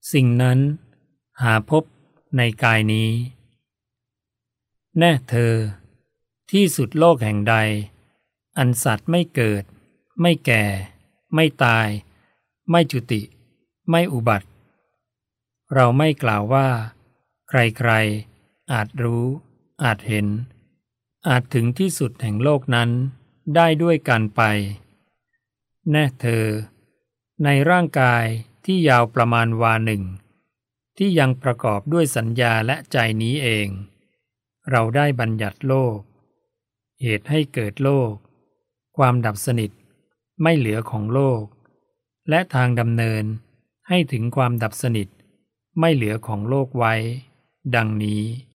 สิ่งนั้นหาพบในกายนี้แน่เธอที่สุดโลกแห่งใดอันสัตว์ไม่เกิดไม่แก่ไม่ตายไม่จุติไม่อุบัติเราไม่กล่าวว่าใครๆอาจรู้อาจเห็นอาจถึงที่สุดแห่งโลกนั้นได้ด้วยกันไปแน่เธอในร่างกายที่ยาวประมาณวาหนึ่งที่ยังประกอบด้วยสัญญาและใจนี้เองเราได้บัญญัติโลกเหตุให้เกิดโลกความดับสนิทไม่เหลือของโลกและทางดำเนินให้ถึงความดับสนิทไม่เหลือของโลกไว้ดังนี้